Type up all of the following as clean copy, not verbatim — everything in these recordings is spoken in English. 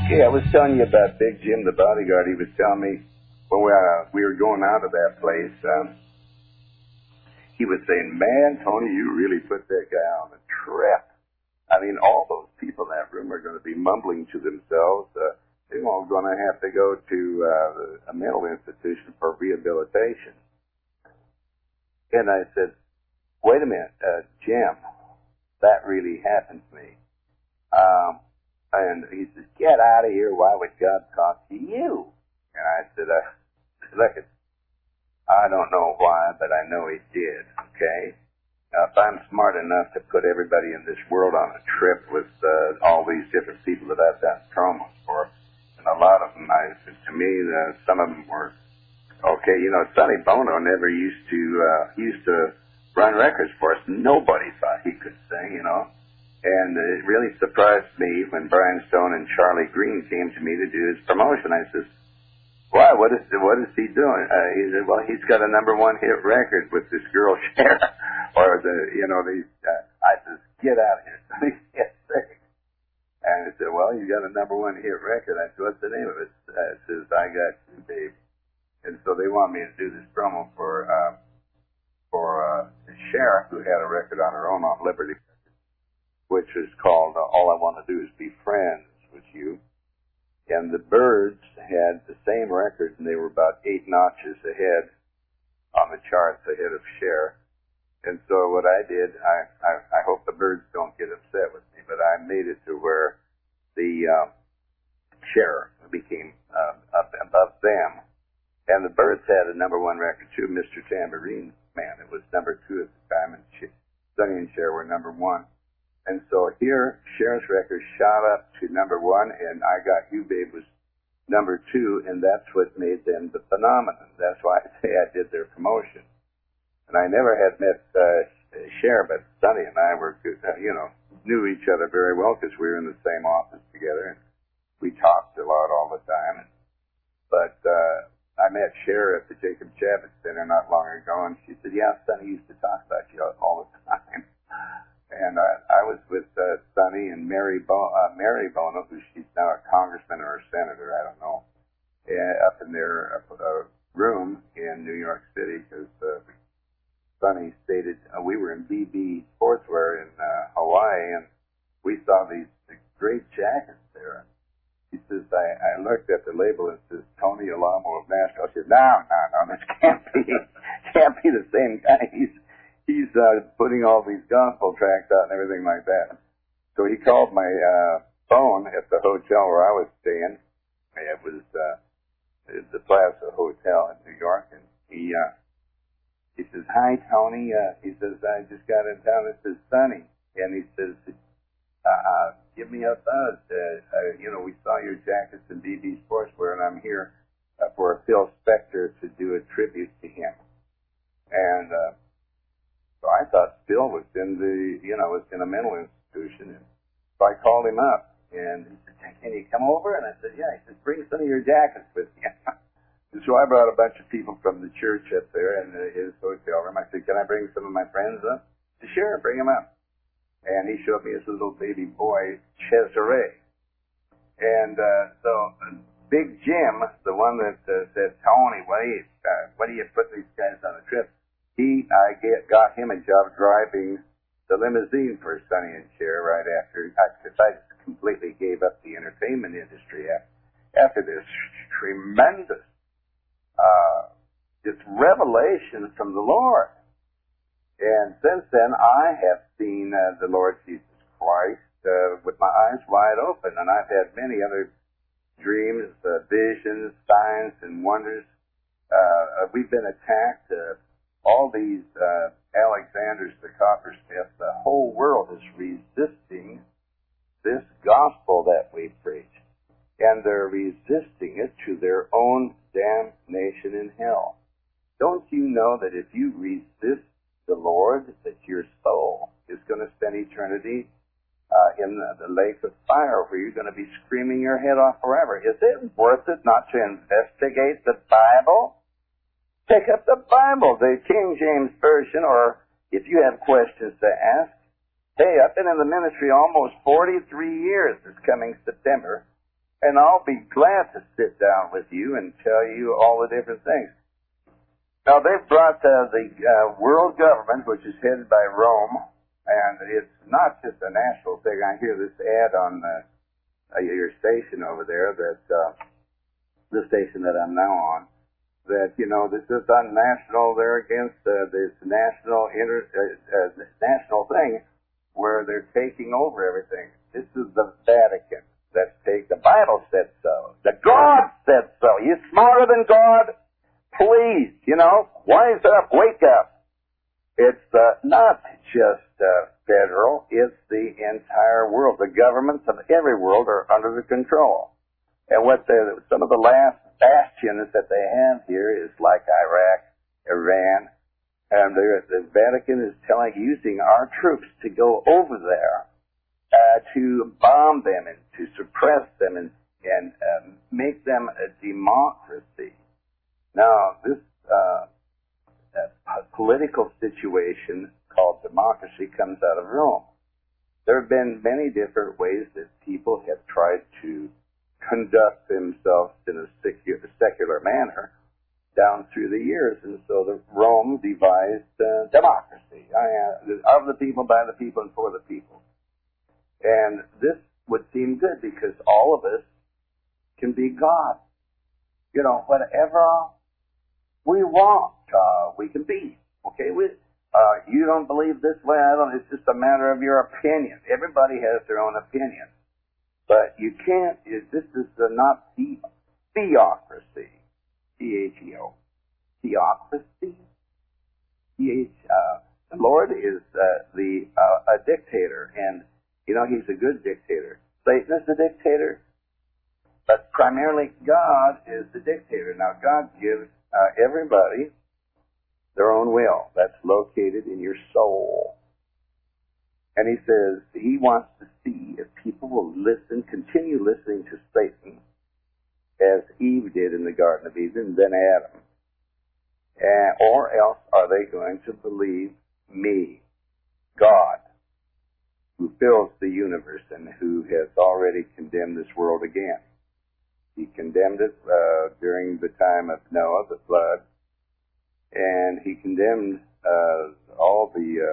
Yeah, I was telling you about Big Jim, the bodyguard. He was telling me when we were going out of that place, he was saying, man, Tony, you really put that guy on a trip. I mean, all those people in that room are going to be mumbling to themselves. They're all going to have to go to a mental institution for rehabilitation. And I said, wait a minute, Jim, that really happened to me. And he says, get out of here. Why would God talk to you? And I said, look, I don't know why, but I know he did, okay? Now, if I'm smart enough to put everybody in this world on a trip with all these different people that I've done promos for, and a lot of them, to me, some of them were, okay, you know, Sonny Bono never used to run records for us. Nobody thought he could sing, you know. And it really surprised me when Brian Stone and Charlie Green came to me to do his promotion. I said, why? What is he doing? He said, well, he's got a #1 hit record with this girl, Cher. I said, get out of here. Sonny can't sing. And he said, well, you got a #1 hit record. I said, what's the name of it? It says, I Got You, Babe. And so they want me to do this promo for Cher, who had a record on her own on Liberty, which is called All I Want to Do Is Be Friends with You. And the Byrds had the same record, and they were about 8 notches ahead on the charts ahead of Cher. And so what I did, I hope the Byrds don't get upset with me, but I made it to where the Cher became up above them. And the Byrds had a #1 record too, Mr. Tambourine Man. It was #2 at the time, and Sonny and Cher were #1. And so here, Cher's record shot up to #1, and I Got You, Babe was #2, and that's what made them the phenomenon. That's why I say I did their promotion. And I never had met Cher, but Sonny and I were, knew each other very well because we were in the same office together, and we talked a lot all the time. But I met Cher at the Jacob Javits Center not long ago, and she said, yeah, Sonny used to talk about you all the time. And I was with Sonny and Mary Bono, who she's now a congressman or a senator, I don't know, up in their room in New York City, because Sonny stated we were in BB Sportswear in Hawaii, and we saw these great jackets there. He says, I looked at the label and it says, Tony Alamo of Nashville. I said, no, this can't be the same guy. He's putting all these gospel tracks out and everything like that. So he called my phone at the hotel where I was staying. It was the Plaza Hotel in New York, and he says, hi, Tony. He says, I just got in town. This is Sonny. And he says, give me a buzz. We saw your jackets in BB Sportswear, and I'm here for Phil Spector to do a tribute to him. And so I thought Phil was in a mental institution. And so I called him up, and he said, can you come over? And I said, yeah. He said, bring some of your jackets with you. And so I brought a bunch of people from the church up there in his hotel room. I said, can I bring some of my friends up? He said, sure, bring them up. And he showed me his little baby boy, Cesare. And so Big Jim, the one that said, Tony, what do you put these guys on a trip? I got him a job driving the limousine for Sonny and Cher right after, because I completely gave up the entertainment industry after this tremendous just revelation from the Lord. And since then, I have seen the Lord Jesus Christ with my eyes wide open, and I've had many other dreams, visions, signs, and wonders. We've been attacked. All these Alexanders, the coppersmith, the whole world is resisting this gospel that we preach, and they're resisting it to their own damnation in hell. Don't you know that if you resist the Lord, that your soul is going to spend eternity in the lake of fire, where you're going to be screaming your head off forever? Is it worth it not to investigate the Bible? Pick up the Bible, the King James Version, or if you have questions to ask. Hey, I've been in the ministry almost 43 years this coming September, And I'll be glad to sit down with you and tell you all the different things. Now, they've brought the world government, which is headed by Rome, and it's not just a national thing. I hear this ad on your station over there, that the station that I'm now on, that, you know, this is national. They're against this national national thing where they're taking over everything. This is the Vatican. The Bible said so. The God said so. You smarter than God? Please, you know, wise up, wake up. It's not just federal. It's the entire world. The governments of every world are under the control. And some of the last bastions that they have here is like Iraq, Iran, and the Vatican is using our troops to go over there to bomb them and to suppress them and make them a democracy. Now, this political situation called democracy comes out of Rome. There have been many different ways that people have tried to conduct themselves in a secular manner down through the years, and so Rome devised democracy, of the people, by the people, and for the people. And this would seem good because all of us can be God. You know, whatever we want, we can be. Okay, you don't believe this way, I don't. It's just a matter of your opinion. Everybody has their own opinion. But you can't, this is not theocracy. T-H-E-O. Theocracy. The Lord is a dictator, and, you know, he's a good dictator. Satan is the dictator, but primarily God is the dictator. Now, God gives everybody their own will. That's located in your soul. And he says he wants to see if people will continue listening to Satan, as Eve did in the Garden of Eden, then Adam. Or else are they going to believe me, God, who fills the universe and who has already condemned this world again. He condemned it during the time of Noah, the flood, and he condemned all the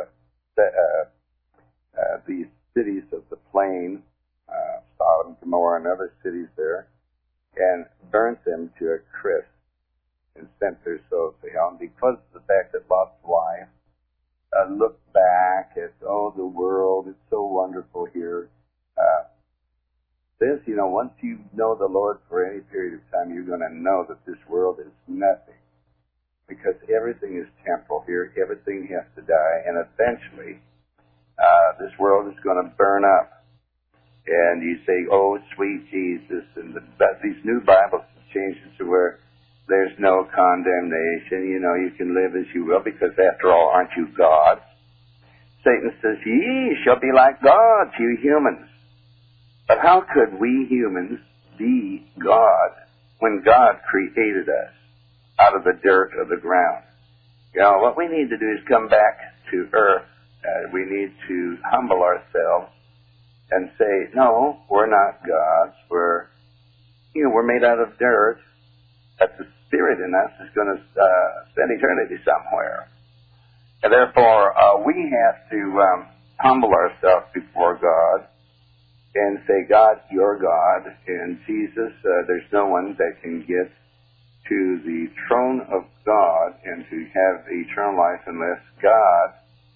cities of the plain, Sodom, Gomorrah, and other cities there, and burnt them to a crisp and sent their souls to hell. And because of the fact that Lot's wife looked back at, the world, it's so wonderful here, says, you know, once you know the Lord for any period of time, you're going to know that this world is nothing. Because everything is temporal here. Everything has to die. And eventually, this world is going to burn up. And you say, oh, sweet Jesus. And these new Bibles change it to where there's no condemnation. You know, you can live as you will, because after all, aren't you God? Satan says, ye shall be like gods, you humans. But how could we humans be God when God created us out of the dirt of the ground? You know, what we need to do is come back to earth. We need to humble ourselves and say, no, we're not gods. We're made out of dirt. But the Spirit in us is going to spend eternity somewhere. And therefore, we have to humble ourselves before God and say, God, you're God. And Jesus, there's no one that can get to the throne of God and to have eternal life unless God,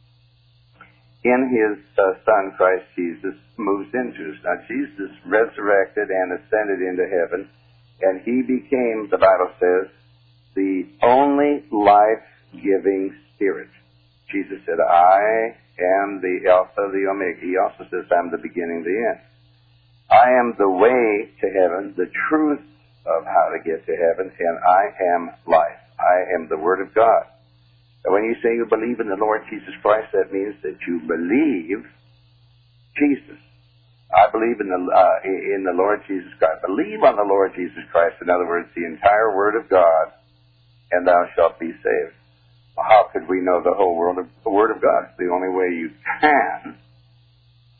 in his Son, Christ Jesus, moves into us. Now, Jesus resurrected and ascended into heaven, and he became, the Bible says, the only life-giving Spirit. Jesus said, I am the Alpha, the Omega. He also says, I'm the beginning, the end. I am the way to heaven, the truth of how to get to heaven, and I am life. I am the Word of God. And when you say you believe in the Lord Jesus Christ, that means that you believe Jesus. I believe in the Lord Jesus Christ. Believe on the Lord Jesus Christ. In other words, the entire Word of God, and thou shalt be saved. Well, how could we know the whole Word of God? It's the only way you can, or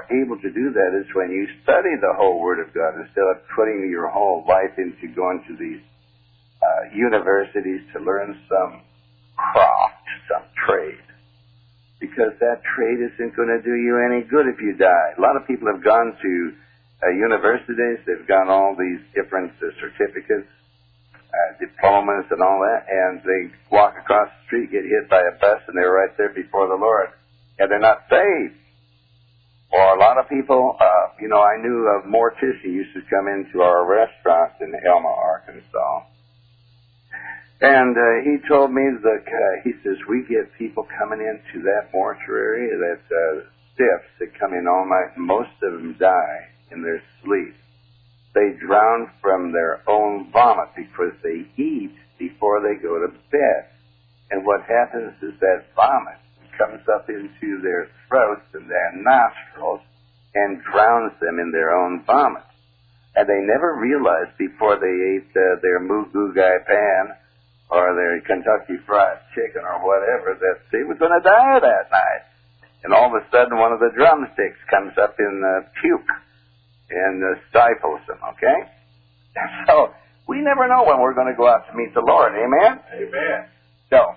able to do that is when you study the whole Word of God instead of putting your whole life into going to these universities to learn some craft, some trade. Because that trade isn't going to do you any good if you die. A lot of people have gone to universities, they've got all these different certificates, diplomas and all that, and they walk across the street, get hit by a bus, and they're right there before the Lord. And they're not saved. Or a lot of people, I knew a mortician used to come into our restaurant in Elma, Arkansas. And he told me that, he says, we get people coming into that mortuary, that stiffs that come in all night, and most of them die in their sleep. They drown from their own vomit because they eat before they go to bed. And what happens is that vomit comes up into their throats and their nostrils and drowns them in their own vomit. And they never realized before they ate their moo goo gai pan or their Kentucky Fried Chicken or whatever that they were going to die that night. And all of a sudden one of the drumsticks comes up in puke and stifles them, okay? So we never know when we're going to go out to meet the Lord, amen? Amen. So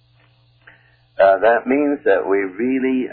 that means that we really,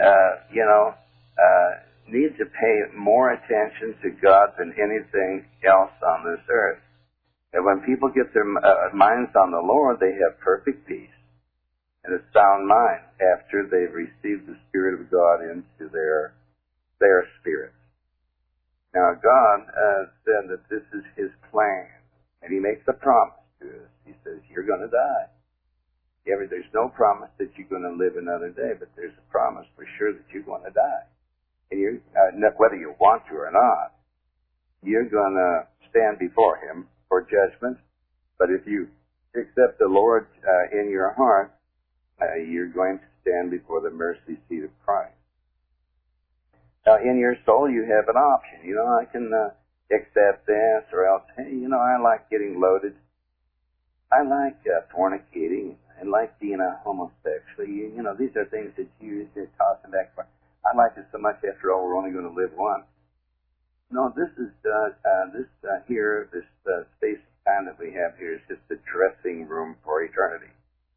need to pay more attention to God than anything else on this earth. And when people get their minds on the Lord, they have perfect peace and a sound mind after they've received the Spirit of God into their spirit. Now, God said that this is His plan, and He makes a promise to us. He says, you're going to die. There's no promise that you're going to live another day, but there's a promise for sure that you're going to die. And whether you want to or not, you're going to stand before Him for judgment. But if you accept the Lord in your heart, you're going to stand before the mercy seat of Christ. Now, in your soul, you have an option. I can accept this, or else, hey, I like getting loaded. I like fornicating. I like being a homosexual. These are things that you're tossing back for. I like it so much. After all, we're only going to live once. No, this is this space of time that we have here is just a dressing room for eternity.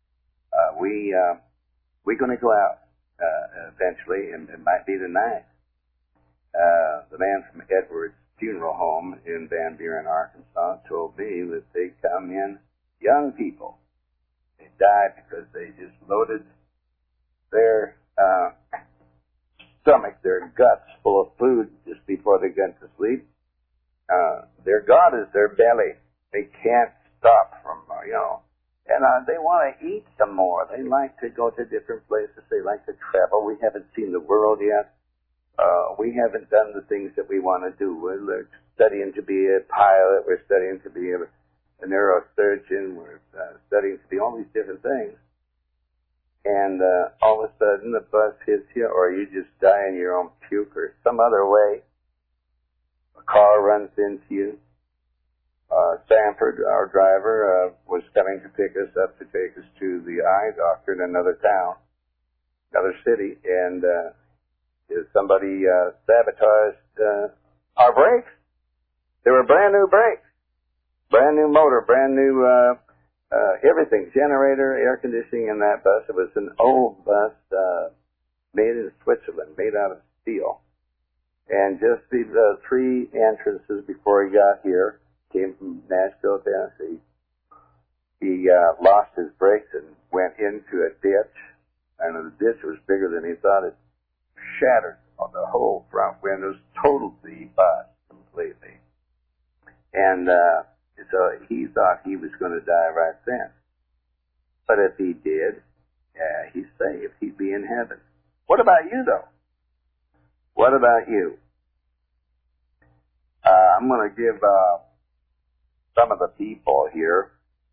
We're going to go out eventually, and it might be tonight. The man from Edwards Funeral Home in Van Buren, Arkansas, told me that they come in young people. They died because they just loaded their stomach, their guts full of food just before they went to sleep. Their God is their belly. They can't stop from, and they want to eat some more. They like to go to different places. They like to travel. We haven't seen the world yet. We haven't done the things that we want to do. We're studying to be a pilot. We're studying to be a neurosurgeon. We're studying to be all these different things. And all of a sudden, the bus hits you, or you just die in your own puke, or some other way. A car runs into you. Sanford, our driver, was coming to pick us up to take us to the eye doctor in another town, another city, and somebody sabotaged our brakes. They were brand new brakes, brand new motor, brand new everything, generator, air conditioning in that bus. It was an old bus made in Switzerland, made out of steel. And just the three entrances before he got here, came from Nashville, Tennessee, he lost his brakes and went into a ditch. And the ditch was bigger than he thought. It shattered on the whole front windows, totaled the bus completely. And so he thought he was going to die right then. But if he did, he's saved. He'd be in heaven. What about you, though? What about you? I'm going to give some of the people here.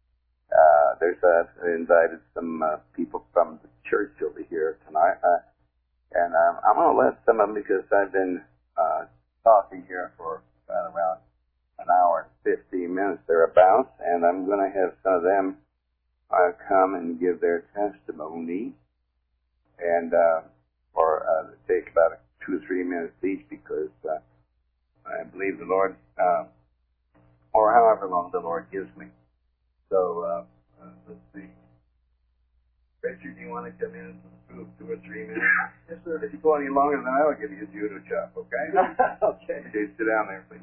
I invited some people from the church over here tonight. And I'm going to let some of them, because I've been talking here for around an hour and 15 minutes thereabouts, and I'm going to have some of them come and give their testimony, and take about 2 or 3 minutes each because I believe the Lord, or however long the Lord gives me. So, let's see. Richard, do you want to come in for 2 or 3 minutes? Yes, sir. If you go any longer than that, I'll give you a judo chop, okay? Okay. Okay, sit down there, please.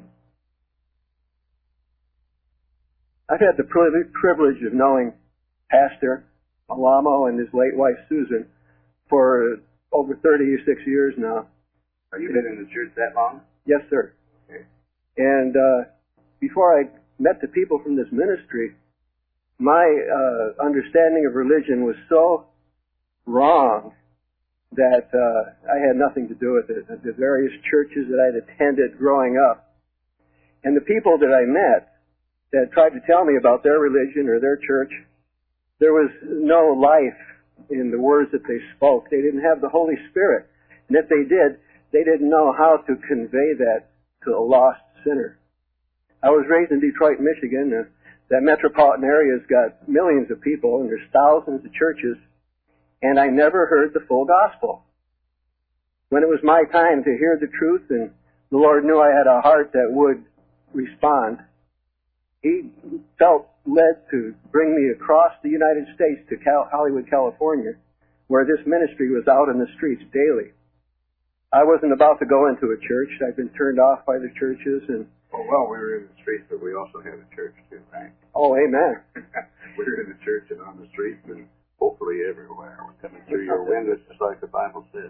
I've had the privilege of knowing Pastor Alamo and his late wife, Susan, for over 36 years now. Have you been in the church that long? Yes, sir. Okay. And before I met the people from this ministry, my understanding of religion was so wrong that I had nothing to do with it. The various churches that I'd attended growing up, and the people that I met that tried to tell me about their religion or their church, there was no life in the words that they spoke. They didn't have the Holy Spirit. And if they did, they didn't know how to convey that to a lost sinner. I was raised in Detroit, Michigan. That metropolitan area's got millions of people, and there's thousands of churches, and I never heard the full gospel. When it was my time to hear the truth, and the Lord knew I had a heart that would respond, He felt led to bring me across the United States to Hollywood, California, where this ministry was out in the streets daily. I wasn't about to go into a church. I'd been turned off by the churches, and Oh, well, we were in the streets, but we also had a church too, right? oh, amen. We were in the church and on the streets and hopefully everywhere. We're coming through your windows just like the Bible says.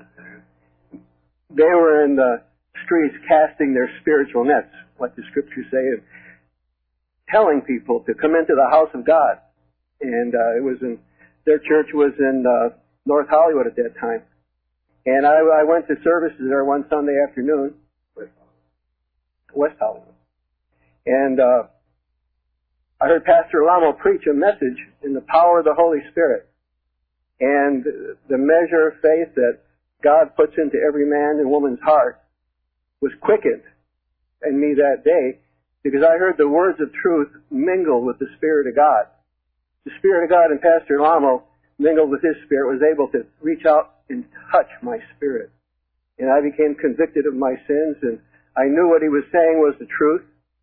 They were in the streets casting their spiritual nets, what the scriptures say, and telling people to come into the house of God. And it was in, their church was in North Hollywood at that time. And I went to services there one Sunday afternoon. West Hollywood. And I heard Pastor Alamo preach a message in the power of the Holy Spirit. And the measure of faith that God puts into every man and woman's heart was quickened in me that day because I heard the words of truth mingle with the Spirit of God. The Spirit of God in Pastor Alamo mingled with his spirit, was able to reach out and touch my spirit. And I became convicted of my sins, and I knew what he was saying was the truth,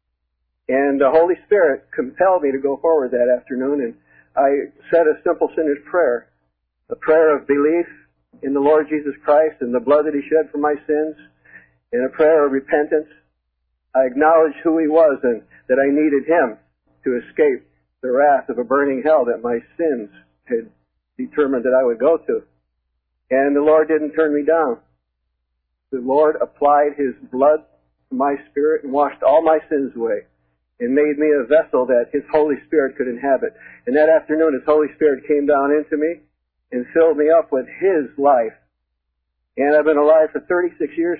and the Holy Spirit compelled me to go forward that afternoon, and I said a simple sinner's prayer, a prayer of belief in the Lord Jesus Christ and the blood that he shed for my sins, and a prayer of repentance. I acknowledged who he was and that I needed him to escape the wrath of a burning hell that my sins had determined that I would go to. And the Lord didn't turn me down. The Lord applied his blood my spirit and washed all my sins away and made me a vessel that his Holy Spirit could inhabit. And that afternoon his Holy Spirit came down into me and filled me up with his life. And I've been alive for 36 years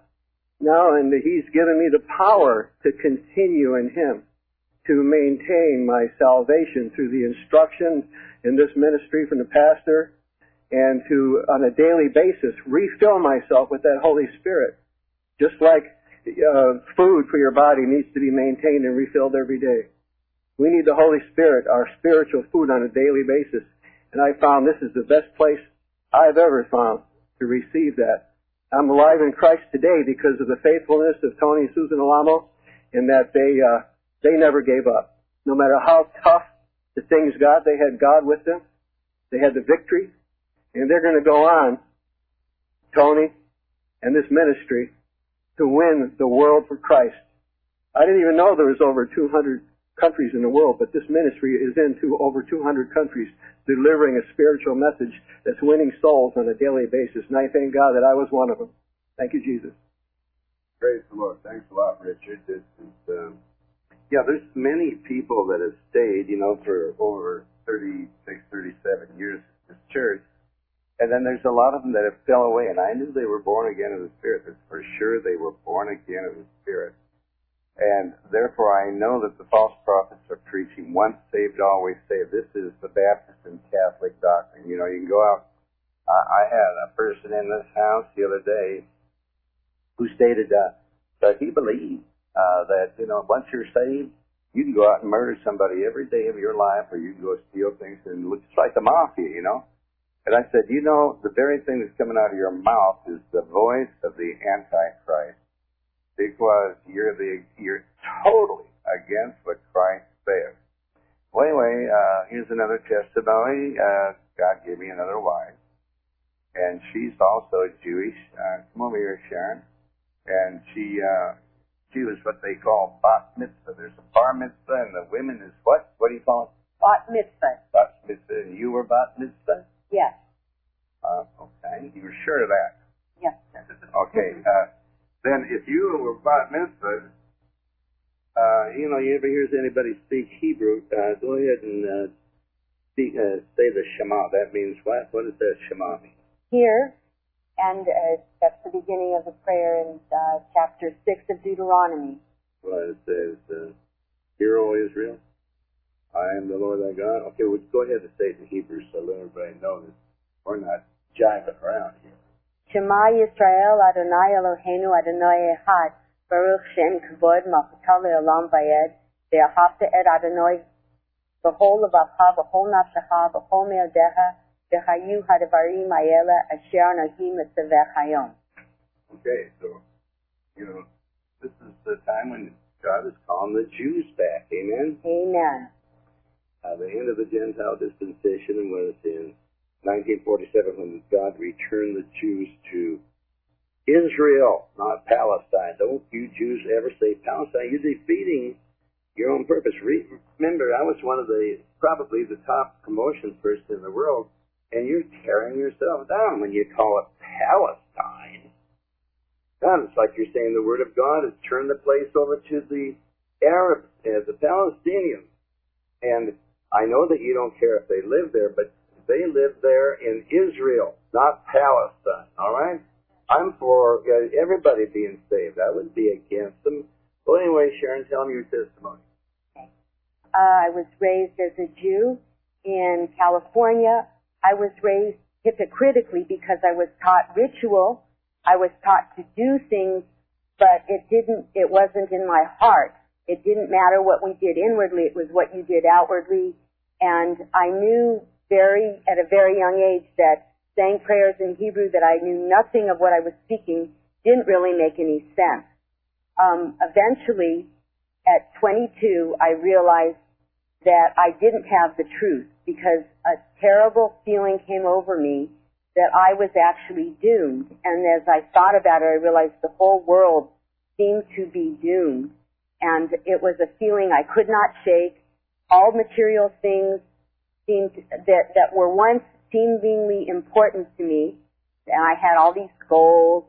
now, and he's given me the power to continue in him, to maintain my salvation through the instruction in this ministry from the pastor, and to, on a daily basis, refill myself with that Holy Spirit. Just like food for your body needs to be maintained and refilled every day. We need the Holy Spirit, our spiritual food, on a daily basis. And I found this is the best place I've ever found to receive that. I'm alive in Christ today because of the faithfulness of Tony and Susan Alamo, and that they never gave up. No matter how tough the things got, they had God with them. They had the victory. And they're going to go on, Tony and this ministry, to win the world for Christ. I didn't even know there was over 200 countries in the world, but this ministry is into over 200 countries, delivering a spiritual message that's winning souls on a daily basis. And I thank God that I was one of them. Thank you, Jesus. Praise the Lord. Thanks a lot, Richard. There's many people that have stayed, for over 36, 37 years in this church. And then there's a lot of them that have fell away, and I knew they were born again of the Spirit. That's for sure they were born again of the Spirit. And therefore I know that the false prophets are preaching once saved, always saved. This is the Baptist and Catholic doctrine. You can go out. I had a person in this house the other day who stated that he believed that, once you're saved, you can go out and murder somebody every day of your life, or you can go steal things, and it's like the mafia, And I said, you know, the very thing that's coming out of your mouth is the voice of the Antichrist, because you're totally against what Christ says. Well, anyway, here's another testimony. God gave me another wife, and she's also Jewish. Come over here, Sharon. And she was what they call bat mitzvah. There's a bar mitzvah, and the women is what? What do you call it? Bat mitzvah. Bat mitzvah. And you were bat mitzvah? Yes. Okay. You were sure of that? Yes. Okay. Then if you were bat mitzvah, you know, you ever hear anybody speak Hebrew, go ahead and say the Shema. That means what? What does that Shema mean? Here, and that's the beginning of the prayer in chapter 6 of Deuteronomy. Well, it says, Hear, O Israel, I am the Lord thy God. Okay, well, go ahead and say it in Hebrew so let everybody know that we're not jiving around here. Shema Yisrael Adonai Eloheinu Adonai Echad Baruch Shem Kavod Malchutav Le'olam Vayed Ve'ahavta et Adonai B'chol Levavcha B'chol Nafshecha B'chol Me'odecha V'chayu Hadavarim Ha'ela Asher Anohi Mitzavech Hayom. Okay, so, you know, this is the time when God is calling the Jews back. Amen? Amen. The end of the Gentile dispensation was in 1947 when God returned the Jews to Israel, not Palestine. Don't you Jews ever say Palestine. You're defeating your own purpose. Remember, I was one of probably the top promotion person in the world, and you're tearing yourself down when you call it Palestine. God, it's like you're saying the word of God has turned the place over to the Arabs, the Palestinians. And I know that you don't care if they live there, but they live there in Israel, not Palestine, all right? I'm for everybody being saved. I wouldn't be against them. Well, anyway, Sharon, tell me your testimony. Okay. I was raised as a Jew in California. I was raised hypocritically because I was taught ritual. I was taught to do things, but it wasn't in my heart. It didn't matter what we did inwardly. It was what you did outwardly. And I knew at a very young age that saying prayers in Hebrew that I knew nothing of what I was speaking didn't really make any sense. Eventually, at 22, I realized that I didn't have the truth because a terrible feeling came over me that I was actually doomed. And as I thought about it, I realized the whole world seemed to be doomed. And it was a feeling I could not shake. All material things seemed that were once seemingly important to me, and I had all these goals,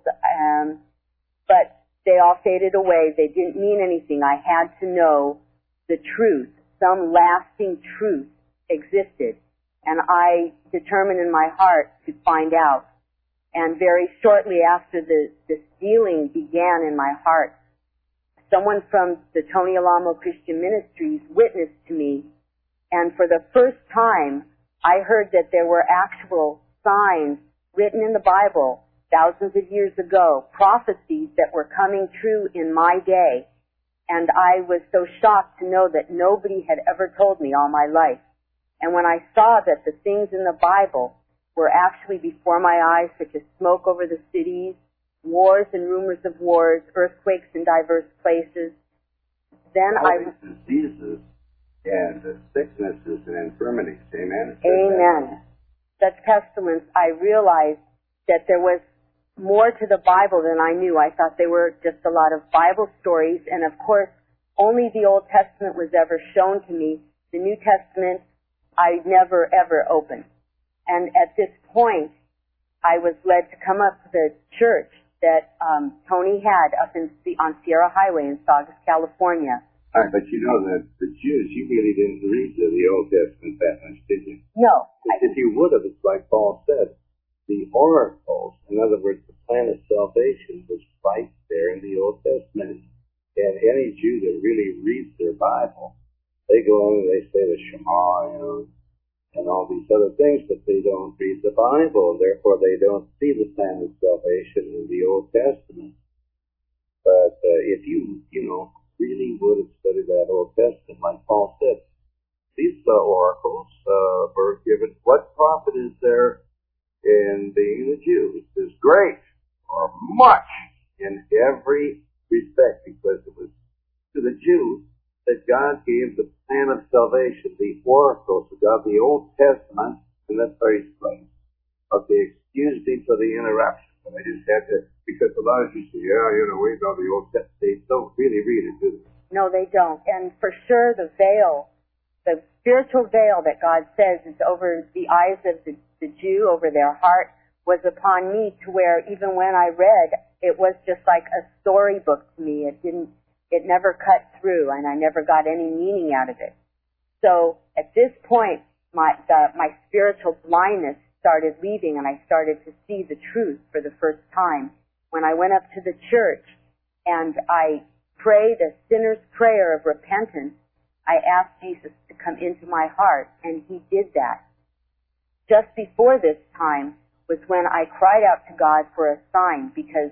but they all faded away. They didn't mean anything. I had to know the truth. Some lasting truth existed, and I determined in my heart to find out. And very shortly after this healing began in my heart, someone from the Tony Alamo Christian Ministries witnessed to me, and for the first time, I heard that there were actual signs written in the Bible thousands of years ago, prophecies that were coming true in my day. And I was so shocked to know that nobody had ever told me all my life. And when I saw that the things in the Bible were actually before my eyes, such as smoke over the cities, wars and rumors of wars, earthquakes in diverse places, then all these diseases and the sicknesses and infirmities, amen? Amen. That pestilence, I realized that there was more to the Bible than I knew. I thought they were just a lot of Bible stories, and of course, only the Old Testament was ever shown to me. The New Testament, I never, ever opened. And at this point, I was led to come up to the church that Tony had up on Sierra Highway in Saugus, California. But you know that the Jews, you really didn't read the Old Testament that much, did you? No. If you would have, it's like Paul said, the oracles, in other words, the plan of salvation was right there in the Old Testament. And any Jew that really reads their Bible, they go in and they say the Shema, you know, and all these other things, but they don't read the Bible, and therefore they don't see the plan of salvation in the Old Testament. But if you really would have studied that Old Testament, like Paul said, these oracles were given. What prophet is there in being the Jews is great, or much, in every respect, because it was to the Jews that God gave the plan of salvation, the oracles of God, the Old Testament, in that very place. Okay, excuse me for the interruption, but I just had to, because a lot of you say, we know the Old Testament. They don't really read it, do they? No, they don't. And for sure, the veil, the spiritual veil that God says is over the eyes of the Jew, over their heart, was upon me, to where even when I read, it was just like a storybook to me. It never cut through, and I never got any meaning out of it. So at this point, my spiritual blindness started leaving, and I started to see the truth for the first time. When I went up to the church and I prayed a sinner's prayer of repentance, I asked Jesus to come into my heart, and he did that. Just before this time was when I cried out to God for a sign, because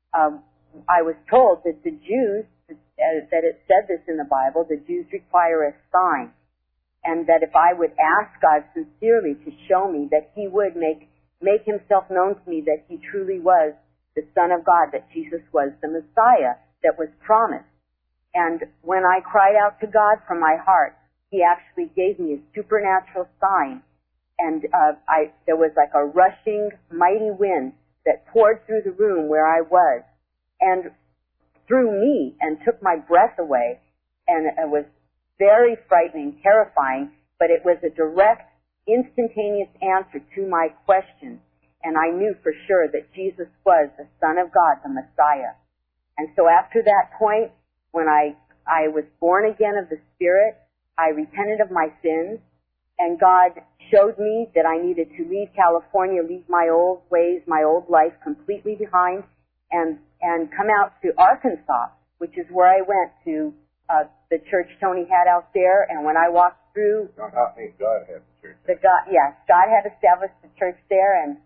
I was told that the Jews, that it said this in the Bible, the Jews require a sign, and that if I would ask God sincerely to show me that he would make himself known to me, that he truly was the Son of God, that Jesus was the Messiah that was promised. And when I cried out to God from my heart, he actually gave me a supernatural sign. And there was like a rushing, mighty wind that poured through the room where I was, and through me, and took my breath away. And it was very frightening, terrifying, but it was a direct, instantaneous answer to my question. And I knew for sure that Jesus was the Son of God, the Messiah. And so after that point, when I was born again of the Spirit, I repented of my sins, and God showed me that I needed to leave California, leave my old ways, my old life completely behind, and come out to Arkansas, which is where I went to the church Tony had out there. And when I walked through, God had the church. God had established the church there, and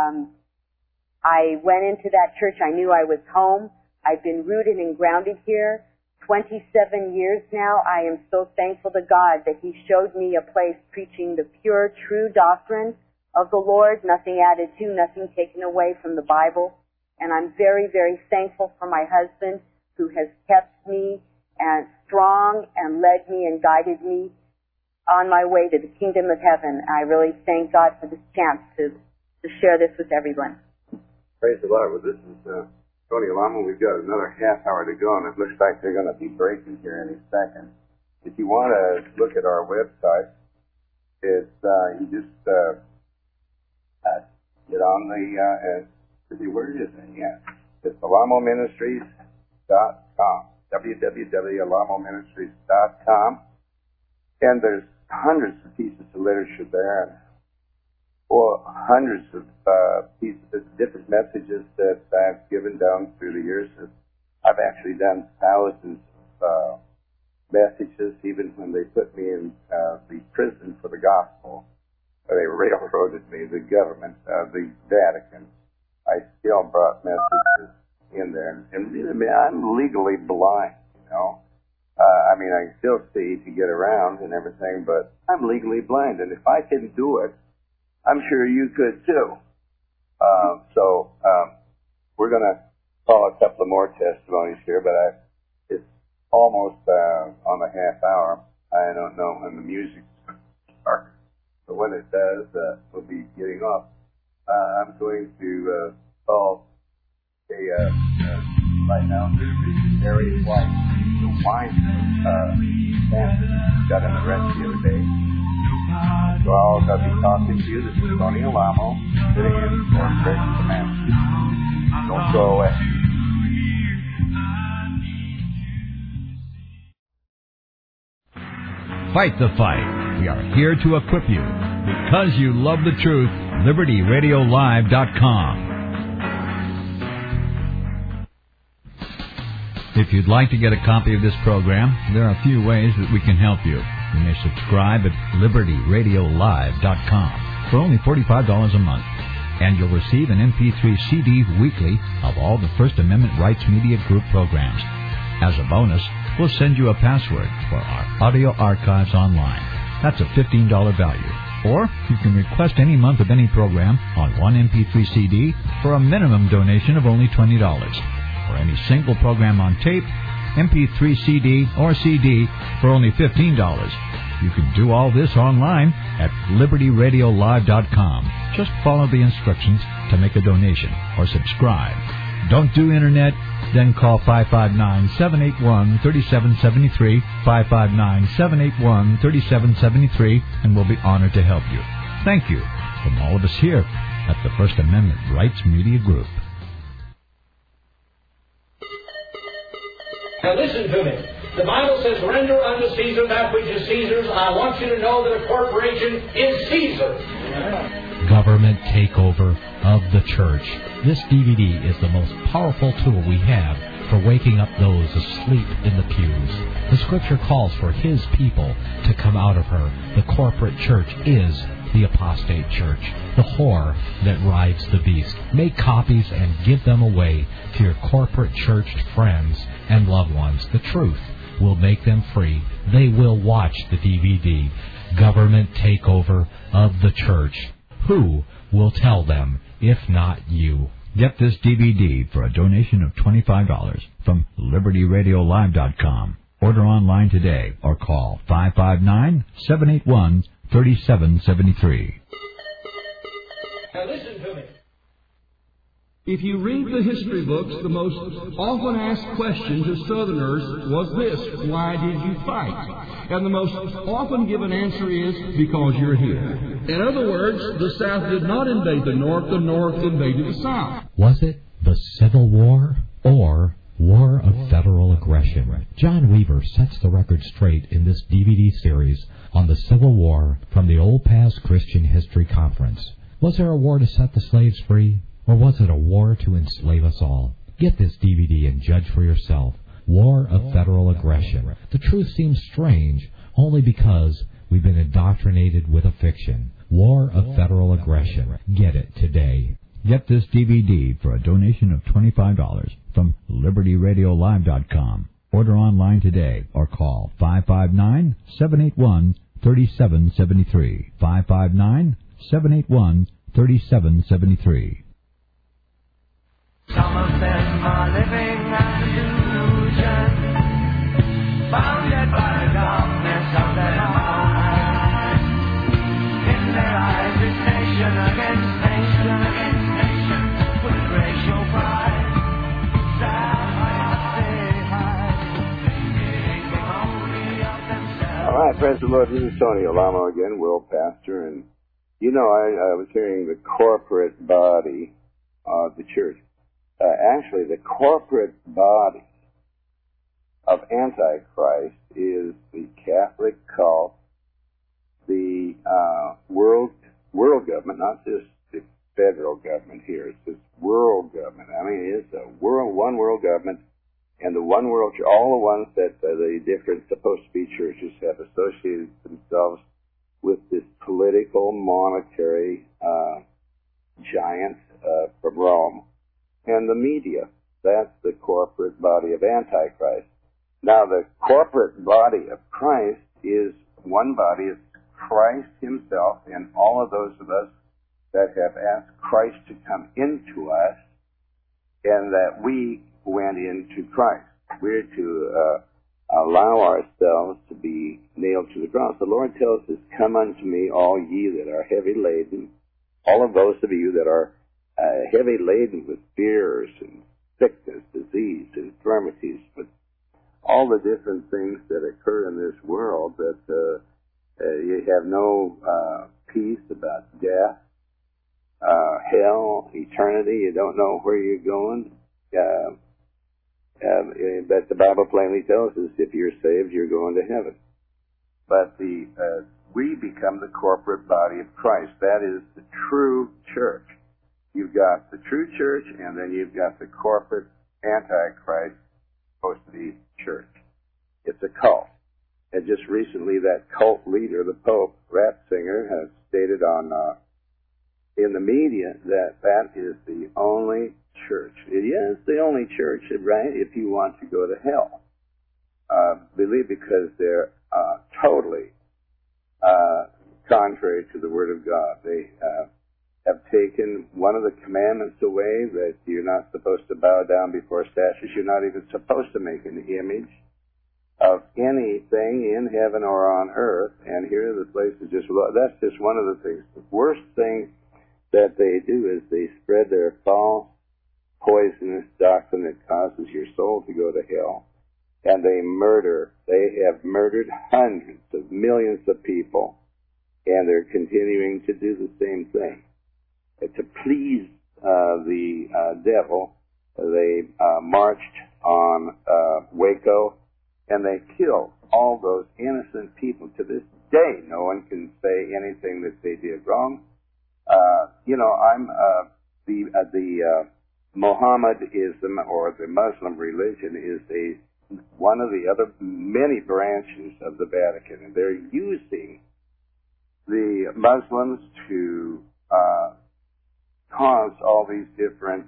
I went into that church. I knew I was home. I've been rooted and grounded here 27 years now. I am so thankful to God that he showed me a place preaching the pure, true doctrine of the Lord, nothing added to, nothing taken away from the Bible. And I'm very, very thankful for my husband, who has kept me and strong and led me and guided me on my way to the kingdom of heaven. I really thank God for this chance to share this with everyone. Praise the Lord. Well, this is Tony Alamo. We've got another half hour to go, and it looks like they're going to be breaking here any second. If you want to look at our website, it's you just get on the where is it? Yeah, it's alamoministries.com. www.alamoministries.com, and there's hundreds of pieces of literature there, and hundreds of pieces of different messages that I've given down through the years. I've actually done thousands of messages, even when they put me in the prison for the gospel. They railroaded me, the government, the Vatican. I still brought messages in there. And really, I'm legally blind, you know. I can still see to get around and everything, but I'm legally blind. And if I can do it, I'm sure you could too. So we're going to call a couple of more testimonies here, but it's almost on the half hour. I don't know when the music starts, but when it does, we'll be getting off. I'm going to call right now, Harry White, the wine band that got in the rest the other day. So I'll be talking to you. This is Tony Alamo, sitting in for Grace Command. Don't go away. Fight the fight. We are here to equip you. Because you love the truth, LibertyRadioLive.com. If you'd like to get a copy of this program, there are a few ways that we can help you. You may subscribe at LibertyRadioLive.com for only $45 a month, and you'll receive an MP3 CD weekly of all the First Amendment Rights Media Group programs. As a bonus, we'll send you a password for our audio archives online. That's a $15 value. Or you can request any month of any program on one MP3 CD for a minimum donation of only $20. Or any single program on tape, MP3 CD, or CD for only $15. You can do all this online at LibertyRadioLive.com. Just follow the instructions to make a donation or subscribe. Don't do Internet? Then call 559-781-3773, 559-781-3773, and we'll be honored to help you. Thank you from all of us here at the First Amendment Rights Media Group. Now listen to me. The Bible says, render unto Caesar that which is Caesar's. I want you to know that a corporation is Caesar. Government takeover of the church. This DVD is the most powerful tool we have for waking up those asleep in the pews. The Scripture calls for His people to come out of her. The corporate church is the apostate church, the whore that rides the beast. Make copies and give them away to your corporate church friends and loved ones. The truth will make them free. They will watch the DVD, Government Takeover of the Church. Who will tell them if not you? Get this DVD for a donation of $25 from LibertyRadioLive.com. Order online today or call 559-781-3773. Now listen to me. If you read the history books, the most often asked question to Southerners was this: why did you fight? And the most often given answer is, because you're here. In other words, the South did not invade the North invaded the South. Was it the Civil War or War of Federal Aggression? John Weaver sets the record straight in this DVD series on the Civil War from the Old Past Christian History Conference. Was there a war to set the slaves free? Or was it a war to enslave us all? Get this DVD and judge for yourself. War of Federal Aggression. The truth seems strange only because we've been indoctrinated with a fiction. War of Federal Aggression. Get it today. Get this DVD for a donation of $25 from LibertyRadioLive.com. Order online today or call 559-781-3773, 559-781-3773. Some of them are living as a delusion, bounded by the darkness of their eyes. In their eyes it's nation against nation against nation, with racial pride. All right, praise the Lord. This is Tony Alamo again, world pastor, and you know I was hearing the corporate body of the church. Actually, the corporate body of Antichrist is the Catholic cult, the world government, not just the federal government here. It's this world government. I mean, it's a one world government, and the one world, all the ones that the different supposed to be churches have associated themselves with this political, monetary giant from Rome. And the media, that's the corporate body of Antichrist. Now, the corporate body of Christ is one body. It's Christ himself and all of those of us that have asked Christ to come into us and that we went into Christ. We're to allow ourselves to be nailed to the cross. The Lord tells us, come unto me, all ye that are heavy laden, all of those of you that are heavy laden with fears and sickness, disease, infirmities, with all the different things that occur in this world, that you have no peace about death, hell, eternity. You don't know where you're going. But the Bible plainly tells us if you're saved, you're going to heaven. But we become the corporate body of Christ. That is the true church. You've got the true church, and then you've got the corporate Antichrist, supposed to be church. It's a cult. And just recently, that cult leader, the Pope, Ratzinger, has stated in the media that is the only church. It is the only church, right, if you want to go to hell. Believe because they're totally contrary to the Word of God. They have taken one of the commandments away, that you're not supposed to bow down before statues. You're not even supposed to make an image of anything in heaven or on earth. And here the place is just, that's just one of the things. The worst thing that they do is they spread their false, poisonous doctrine that causes your soul to go to hell. And they murder. They have murdered hundreds of millions of people, and they're continuing to do the same thing. To please the devil, they marched on Waco, and they killed all those innocent people. To this day, no one can say anything that they did wrong. I'm the Mohammedanism, or the Muslim religion, is one of the other many branches of the Vatican, and they're using the Muslims to cause all these different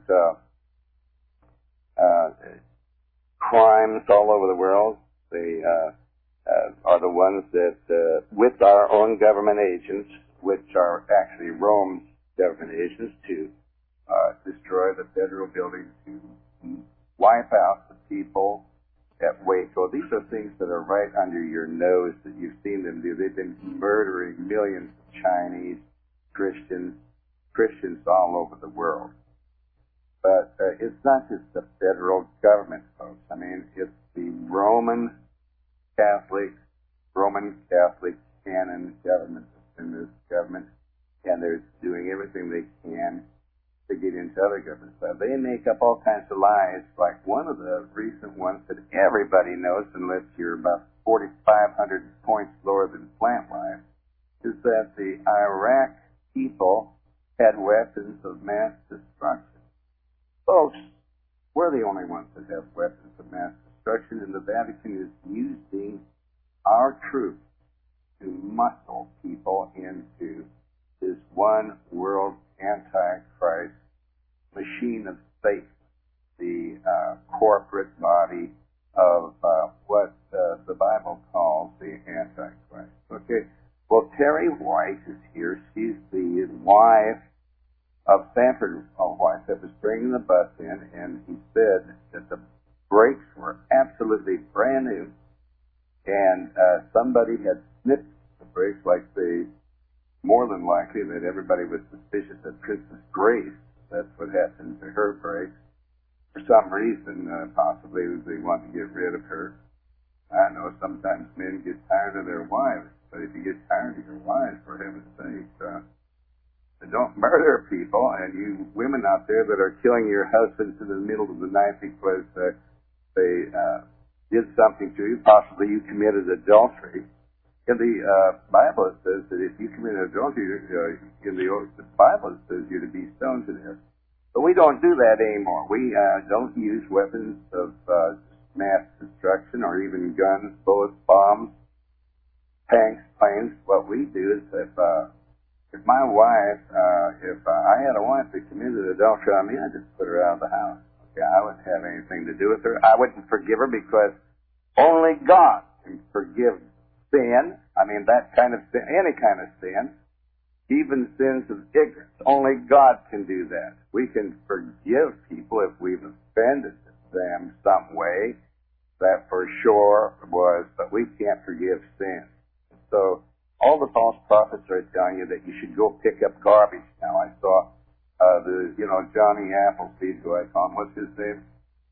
crimes all over the world. They are the ones that, with our own government agents, which are actually Rome's government agents, to destroy the federal buildings, to wipe out the people at Waco. These are things that are right under your nose that you've seen them do. They've been murdering millions of Chinese, Christians all over the world. But it's not just the federal government, folks. I mean, it's the Roman Catholic canon government in this government, and they're doing everything they can to get into other governments. They make up all kinds of lies, like one of the recent ones that everybody knows, unless you're about 4,500 points lower than plant life, is that the Iraq people had weapons of mass destruction. Folks, we're the only ones that have weapons of mass destruction, and the Vatican is using our troops to muscle people into this one world antichrist machine of Satan, the corporate body of what the Bible calls the Antichrist. Okay, well, Terry White is here. She's the wife of Sanford White that was bringing the bus in, and he said that the brakes were absolutely brand new, and somebody had snipped the brakes, like they, more than likely, that everybody was suspicious of Princess Grace. That's what happened to her brakes. For some reason, possibly they want to get rid of her. I know sometimes men get tired of their wives, but if you get tired of your wives, for heaven's sake, don't murder people. And you women out there that are killing your husbands in the middle of the night because they did something to you, possibly you committed adultery. In the Bible, it says that if you commit adultery, in the Bible, it says you're to be stoned to death. But we don't do that anymore. We don't use weapons of mass destruction, or even guns, bullets, bombs, tanks, planes. What we do is, if my wife, if I had a wife that committed adultery on me, I'd just put her out of the house. Okay, I wouldn't have anything to do with her. I wouldn't forgive her, because only God can forgive sin. I mean, that kind of sin, any kind of sin, even sins of ignorance. Only God can do that. We can forgive people if we've offended them some way. That for sure was, but we can't forgive sin. So all the false prophets are telling you that you should go pick up garbage now. I saw Johnny Appleseed, who I call him. What's his name?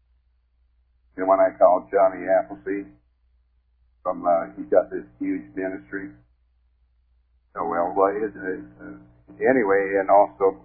The one I call Johnny Appleseed. He's got this huge ministry. Oh, well, anyway, and also,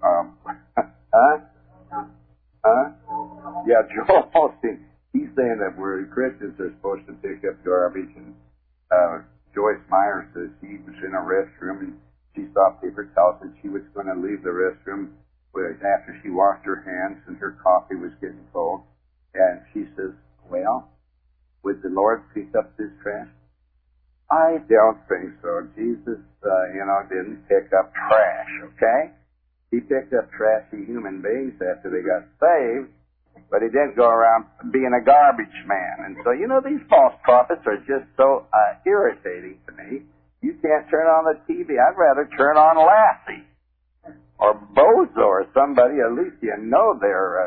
yeah, Joel Osteen. He's saying that we're Christians are supposed to pick up garbage, and Joyce Meyer says she was in a restroom and she saw paper towels and she was going to leave the restroom after she washed her hands and her coffee was getting cold, and she says, well, would the Lord pick up this trash? I don't think so. Jesus, didn't pick up trash, okay? He picked up trashy human beings after they got saved, but he didn't go around being a garbage man. And so, these false prophets are just so irritating to me. You can't turn on the TV. I'd rather turn on Lassie or Bozo or somebody. At least you know they're,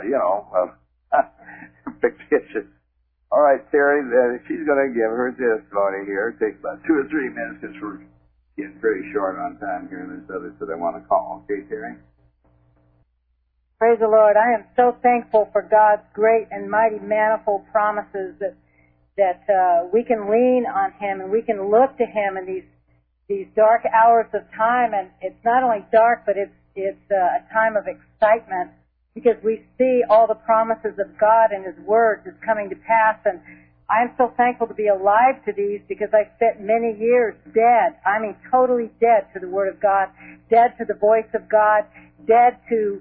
fictitious. All right, Terry, she's going to give her testimony here. It takes about 2 or 3 minutes because we're getting pretty short on time here, and there's others that I want to call. Okay, Terry? Praise the Lord. I am so thankful for God's great and mighty manifold promises that we can lean on Him and we can look to Him in these dark hours of time. And it's not only dark, but it's a time of excitement because we see all the promises of God and His Word just coming to pass. And I'm so thankful to be alive to these because I spent many years dead. I mean, totally dead to the Word of God, dead to the voice of God, dead to,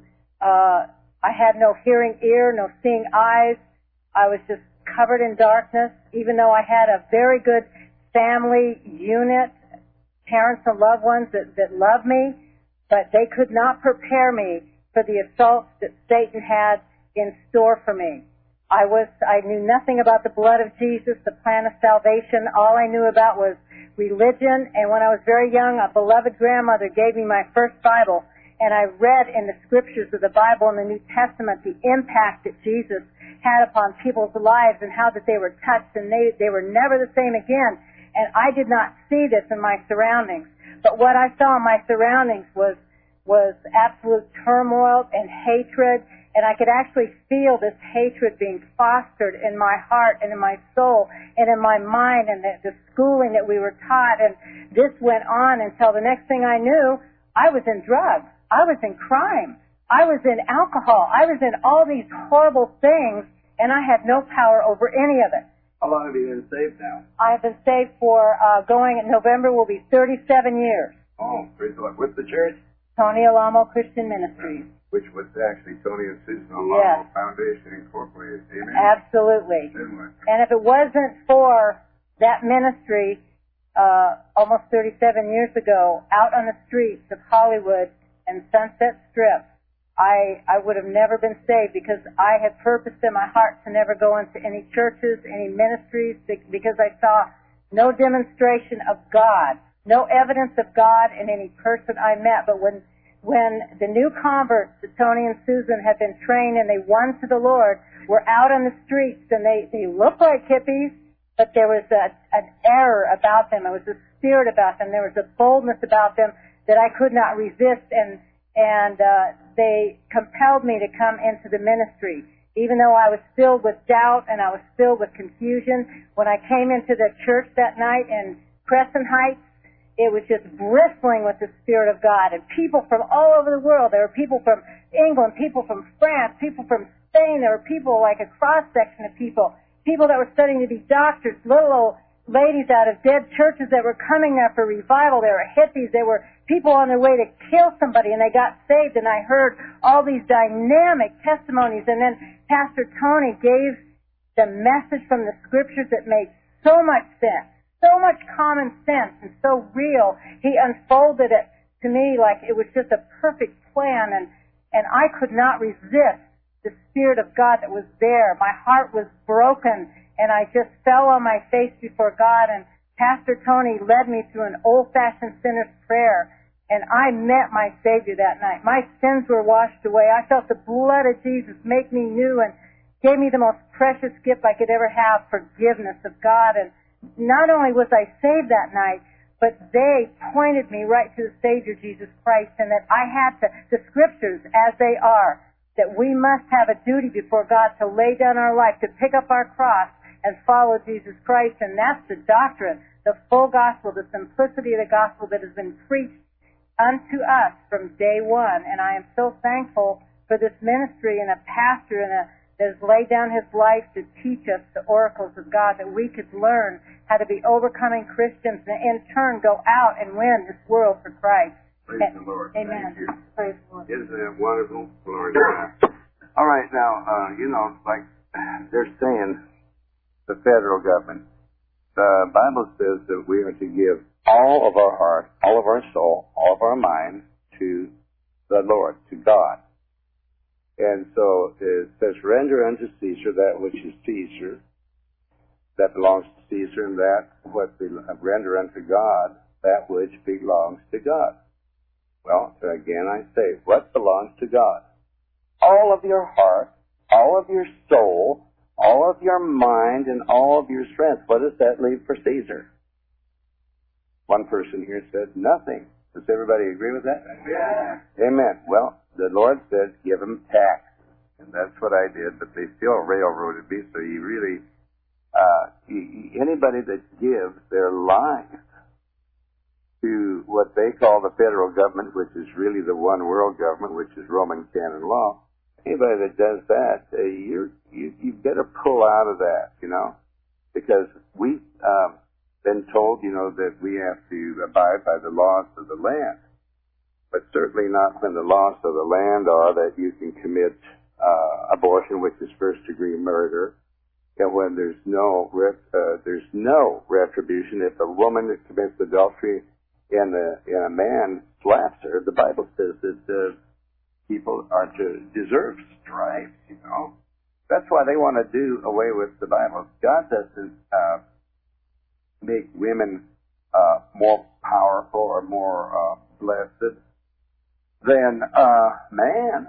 I had no hearing ear, no seeing eyes. I was just covered in darkness, even though I had a very good family unit, parents and loved ones that loved me, but they could not prepare me for the assaults that Satan had in store for me. I knew nothing about the blood of Jesus, the plan of salvation. All I knew about was religion, and when I was very young, a beloved grandmother gave me my first Bible, and I read in the scriptures of the Bible and the New Testament the impact that Jesus had upon people's lives and how that they were touched and they were never the same again. And I did not see this in my surroundings. But what I saw in my surroundings was absolute turmoil and hatred, and I could actually feel this hatred being fostered in my heart and in my soul and in my mind and the schooling that we were taught. And this went on until the next thing I knew, I was in drugs. I was in crime. I was in alcohol. I was in all these horrible things, and I had no power over any of it. How long have you been saved now? I've been saved for, going in November will be 37 years. Oh, praise the Lord. What's the church? Tony Alamo Christian Ministries. Which was actually Tony and Susan Alamo Foundation Incorporated. Amen? Absolutely. And if it wasn't for that ministry, almost 37 years ago, out on the streets of Hollywood and Sunset Strip, I would have never been saved because I had purposed in my heart to never go into any churches, any ministries, because I saw no demonstration of God, no evidence of God in any person I met. But when the new converts, that Tony and Susan had been trained and they won to the Lord, were out on the streets and they looked like hippies, but there was an error about them. There was a spirit about them. There was a boldness about them that I could not resist, and they compelled me to come into the ministry. Even though I was filled with doubt and I was filled with confusion, when I came into the church that night in Crescent Heights, it was just bristling with the Spirit of God. And people from all over the world, there were people from England, people from France, people from Spain, there were people like a cross-section of people that were studying to be doctors, little old ladies out of dead churches that were coming there for revival. There were hippies. There were people on their way to kill somebody, and they got saved. And I heard all these dynamic testimonies. And then Pastor Tony gave the message from the scriptures that made so much sense, so much common sense, and so real. He unfolded it to me like it was just a perfect plan, and I could not resist the Spirit of God that was there. My heart was broken, and I just fell on my face before God, and Pastor Tony led me through an old-fashioned sinner's prayer, and I met my Savior that night. My sins were washed away. I felt the blood of Jesus make me new and gave me the most precious gift I could ever have, forgiveness of God. And not only was I saved that night, but they pointed me right to the Savior, Jesus Christ, and that I had to, the Scriptures as they are, that we must have a duty before God to lay down our life, to pick up our cross, and follow Jesus Christ. And that's the doctrine, the full gospel, the simplicity of the gospel that has been preached unto us from day one. And I am so thankful for this ministry and a pastor that has laid down his life to teach us the oracles of God, that we could learn how to be overcoming Christians and in turn go out and win this world for Christ. Praise the Lord. Amen. Thank you. Praise the Lord. Isn't it wonderful? Glory to God. All right, now, like they're saying, the federal government, the Bible says that we are to give all of our heart, all of our soul, all of our mind to the Lord, to God. And so it says, render unto Caesar that which is Caesar, that belongs to Caesar, and that what we render unto God, that which belongs to God. Well, so again I say, what belongs to God? All of your heart, all of your soul, all of your mind, and all of your strength. What does that leave for Caesar? One person here said nothing. Does everybody agree with that? Yeah. Amen. Well, the Lord said, give them taxes. And that's what I did, but they still railroaded me, so you really, anybody that gives their life to what they call the federal government, which is really the one world government, which is Roman canon law, anybody that does that, you better pull out of that, because we've been told, that we have to abide by the laws of the land, but certainly not when the laws of the land are that you can commit abortion, which is first-degree murder, and when there's no retribution. If a woman commits adultery and a man slaps her, the Bible says that people are to deserve stripes. That's why they want to do away with the Bible. God doesn't make women more powerful or more blessed than man.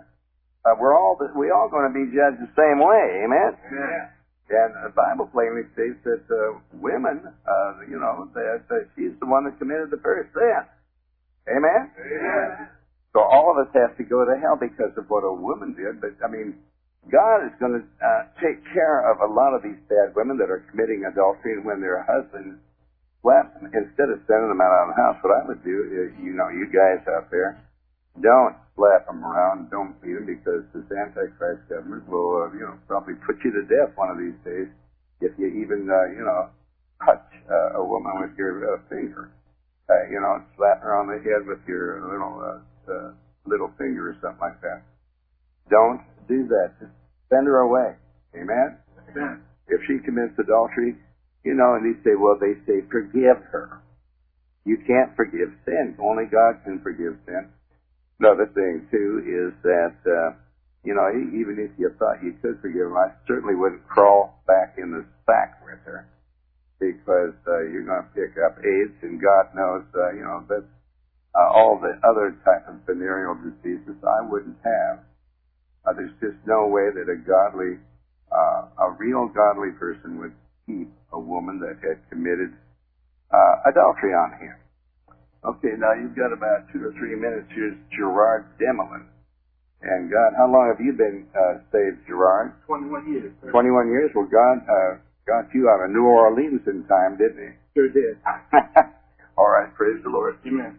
We all going to be judged the same way, amen? Yeah. And the Bible plainly states that women, that she's the one that committed the first sin. Amen? Yeah. So all of us have to go to hell because of what a woman did. But, God is going to take care of a lot of these bad women that are committing adultery, and when their husbands slap them, instead of sending them out of the house, what I would do is, you guys out there, don't slap them around, don't beat them, because this Antichrist government will, probably put you to death one of these days if you even, touch a woman with your finger. Slap her on the head with your little finger or something like that. Don't do that. Just send her away. Amen? Amen. If she commits adultery, and they say forgive her. You can't forgive sin. Only God can forgive sin. Another thing, too, is that, even if you thought you could forgive him, I certainly wouldn't crawl back in the sack with her, because you're going to pick up AIDS, and God knows, that all the other type of venereal diseases I wouldn't have. There's just no way that a real godly person would keep a woman that had committed adultery on him. Okay, now you've got about 2 or 3 minutes. Here's Gerard Demelin. And God, how long have you been saved, Gerard? 21 years. Sir. 21 years? Well, God got you out of New Orleans in time, didn't he? Sure did. All right, praise the Lord. Amen.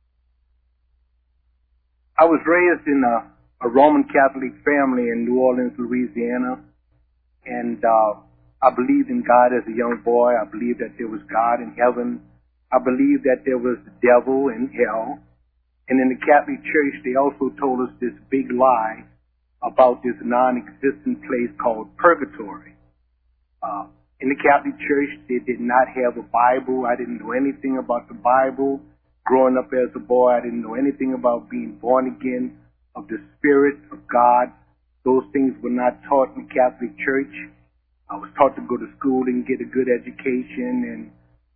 I was raised in a Roman Catholic family in New Orleans, Louisiana. And I believed in God as a young boy. I believed that there was God in heaven. I believed that there was the devil in hell. And in the Catholic Church, they also told us this big lie about this non-existent place called purgatory. In the Catholic Church, they did not have a Bible. I didn't know anything about the Bible. Growing up as a boy, I didn't know anything about being born again, of the Spirit of God. Those things were not taught in the Catholic Church. I was taught to go to school and get a good education, and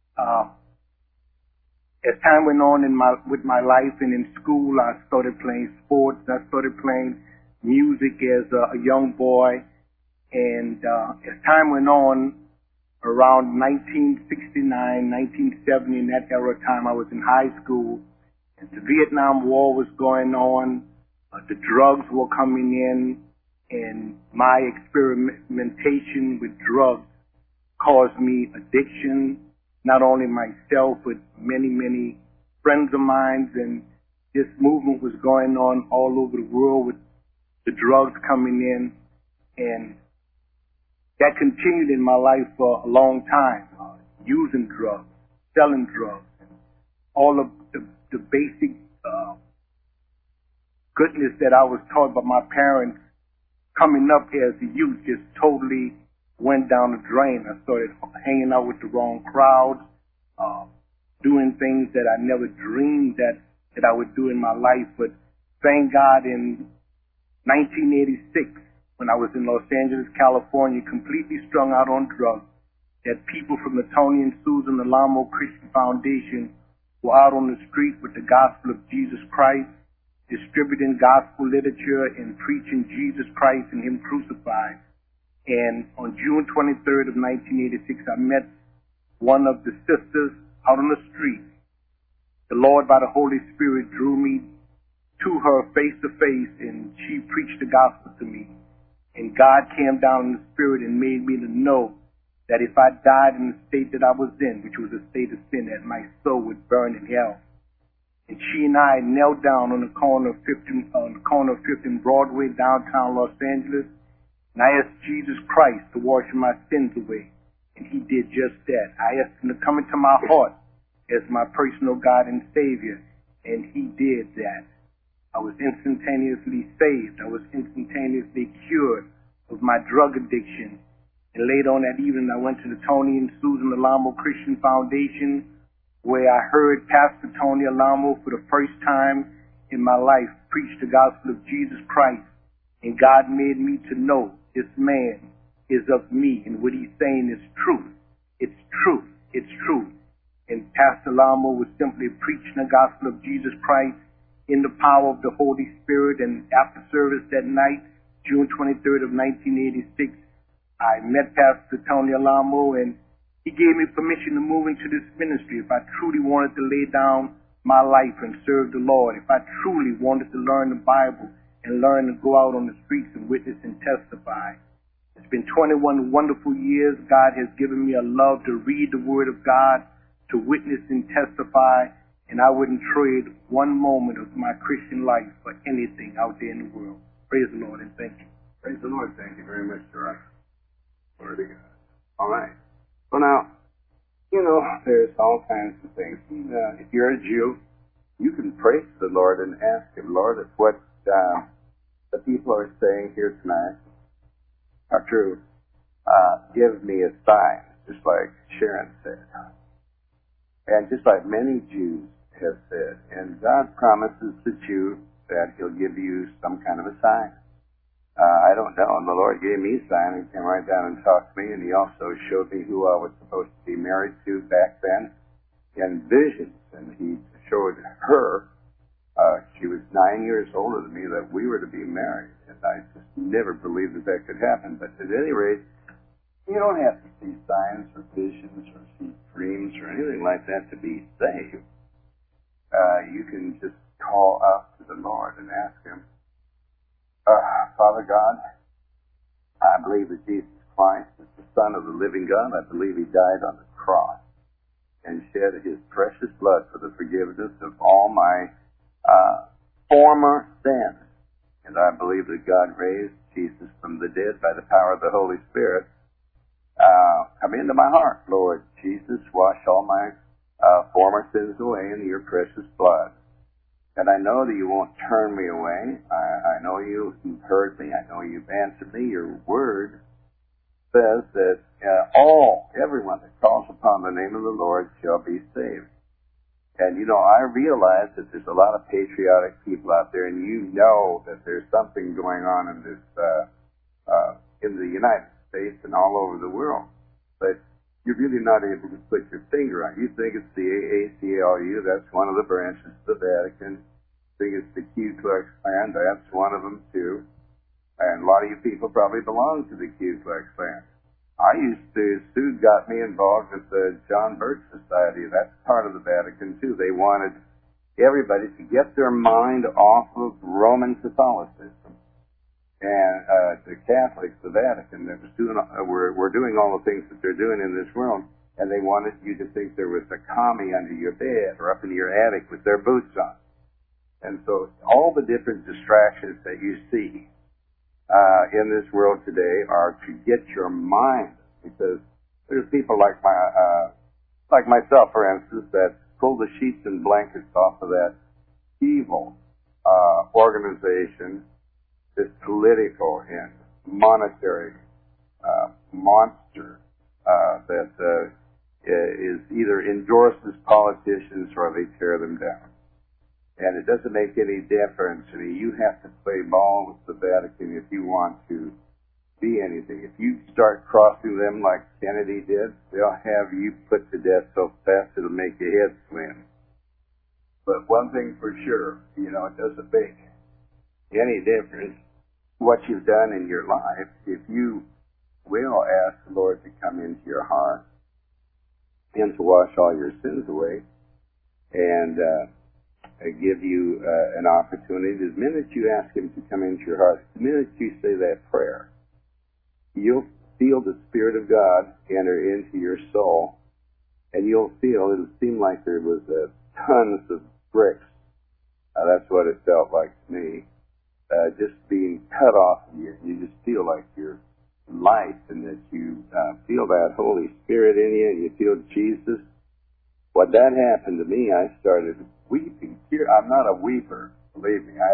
as time went on with my life and in school, I started playing sports. I started playing music as a young boy. And as time went on, around 1969, 1970, in that era of time, I was in high school. And the Vietnam War was going on. The drugs were coming in. And my experimentation with drugs caused me addiction. Not only myself, but many, many friends of mine. And this movement was going on all over the world with the drugs coming in. And that continued in my life for a long time. Using drugs, selling drugs, and all of the basic goodness that I was taught by my parents coming up as a youth just totally went down the drain. I started hanging out with the wrong crowds, doing things that I never dreamed that I would do in my life. But thank God, in 1986, when I was in Los Angeles, California, completely strung out on drugs, that people from the Tony and Susan Alamo Christian Foundation were out on the street with the gospel of Jesus Christ, distributing gospel literature and preaching Jesus Christ and Him crucified. And on June 23rd of 1986, I met one of the sisters out on the street. The Lord, by the Holy Spirit, drew me to her face to face, and she preached the gospel to me. And God came down in the Spirit and made me to know that if I died in the state that I was in, which was a state of sin, that my soul would burn in hell. And she and I knelt down on the corner of 15 Broadway, downtown Los Angeles, and I asked Jesus Christ to wash my sins away. And He did just that. I asked Him to come into my heart as my personal God and Savior, and He did that. I was instantaneously saved. I was instantaneously cured of my drug addiction. And later on that evening, I went to the Tony and Susan Alamo Christian Foundation, where I heard Pastor Tony Alamo for the first time in my life preach the gospel of Jesus Christ. And God made me to know this man is of me, and what he's saying is truth. It's truth. It's truth. And Pastor Alamo was simply preaching the gospel of Jesus Christ in the power of the Holy Spirit. And after service that night, June 23rd of 1986, I met Pastor Tony Alamo, and he gave me permission to move into this ministry if I truly wanted to lay down my life and serve the Lord, if I truly wanted to learn the Bible and learn to go out on the streets and witness and testify. It's been 21 wonderful years. God has given me a love to read the Word of God, to witness and testify, and I wouldn't trade one moment of my Christian life for anything out there in the world. Praise the Lord and thank you. Praise the Lord. Thank you very much, sir. Glory to God. All right. Well, now, there's all kinds of things. If you're a Jew, you can pray to the Lord and ask Him, Lord, if what the people are saying here tonight are true, give me a sign, just like Sharon said. And just like many Jews have said. And God promises the Jew that He'll give you some kind of a sign. I don't know. And the Lord gave me a sign. He came right down and talked to me, and He also showed me who I was supposed to be married to back then in visions. And He showed her, she was 9 years older than me, that we were to be married. And I just never believed that that could happen. But at any rate, you don't have to see signs or visions or see dreams or anything like that to be saved. You can just call out to the Lord and ask Him, Father God, I believe that Jesus Christ is the Son of the living God. I believe He died on the cross and shed His precious blood for the forgiveness of all my former sins. And I believe that God raised Jesus from the dead by the power of the Holy Spirit. Come into my heart, Lord Jesus. Wash all my former sins away in Your precious blood. And I know that You won't turn me away. I know You've heard me. I know You've answered me. Your word says that everyone that calls upon the name of the Lord shall be saved. And, I realize that there's a lot of patriotic people out there, and that there's something going on in this, in the United States and all over the world. But you're really not able to put your finger on it. You think it's the AACLU, that's one of the branches of the Vatican. You think it's the Ku Klux Klan, that's one of them too. And a lot of you people probably belong to the Ku Klux Klan. Sue got me involved with the John Birch Society. That's part of the Vatican too. They wanted everybody to get their mind off of Roman Catholicism. And the Catholics, the Vatican, that was were doing all the things that they're doing in this world, and they wanted you to think there was a commie under your bed or up in your attic with their boots on. And so all the different distractions that you see in this world today are to get your mind, because there's people like myself, for instance, that pull the sheets and blankets off of that evil organization, this political and monetary monster that is either endorses politicians or they tear them down. And it doesn't make any difference. I mean, you have to play ball with the Vatican if you want to be anything. If you start crossing them like Kennedy did, they'll have you put to death so fast it'll make your head swim. But one thing for sure, it doesn't make any difference what you've done in your life if you will ask the Lord to come into your heart and to wash all your sins away and give you an opportunity. The minute you ask Him to come into your heart, the minute you say that prayer, you'll feel the Spirit of God enter into your soul, and you'll feel, it'll seem like there was tons of bricks. That's what it felt like to me. Just being cut off, you just feel like you're light, and that you feel that Holy Spirit in you, and you feel Jesus. When that happened to me, I started weeping. I'm not a weeper, believe me.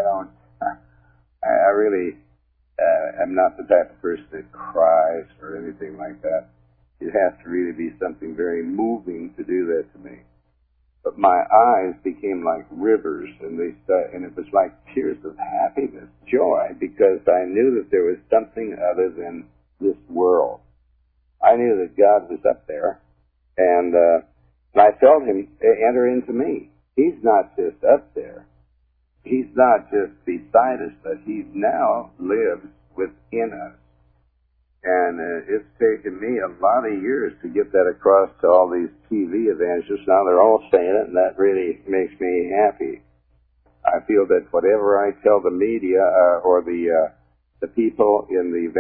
I really am not the type of person that cries or anything like that. It has to really be something very moving to do that to me. But my eyes became like rivers, and it was like tears of happiness, joy, because I knew that there was something other than this world. I knew that God was up there, and I felt Him enter into me. He's not just up there. He's not just beside us, but He now lives within us. And it's taken me a lot of years to get that across to all these TV evangelists. Now they're all saying it, and that really makes me happy. I feel that whatever I tell the media or the people in the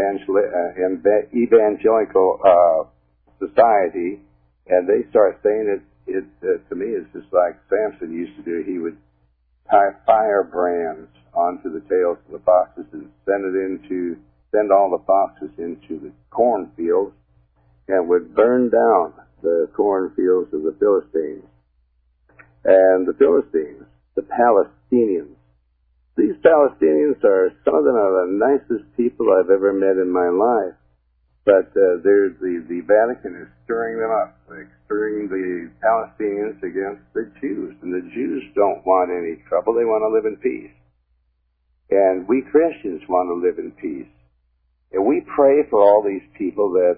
evangelical society, and they start saying it to me, it's just like Samson used to do. He would tie firebrands onto the tails of the foxes and send all the foxes into the cornfields, and would burn down the cornfields of the Philistines. And the Philistines, the Palestinians, these Palestinians some of them are the nicest people I've ever met in my life. But there's the Vatican is stirring them up, stirring the Palestinians against the Jews. And the Jews don't want any trouble. They want to live in peace. And we Christians want to live in peace. And we pray for all these people that,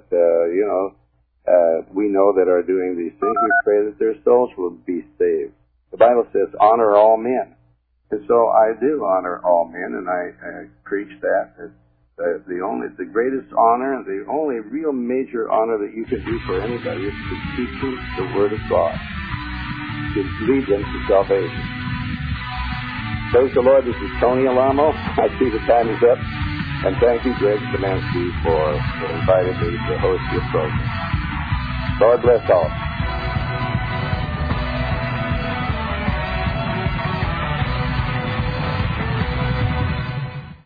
we know that are doing these things. We pray that their souls will be saved. The Bible says, honor all men. And so I do honor all men, and I preach that the greatest honor, the only real major honor that you can do for anybody is to teach them the Word of God, to lead them to salvation. Praise the Lord. This is Tony Alamo. I see the time is up. And thank you, Greg Szymanski, for inviting me to host your program. Lord bless all.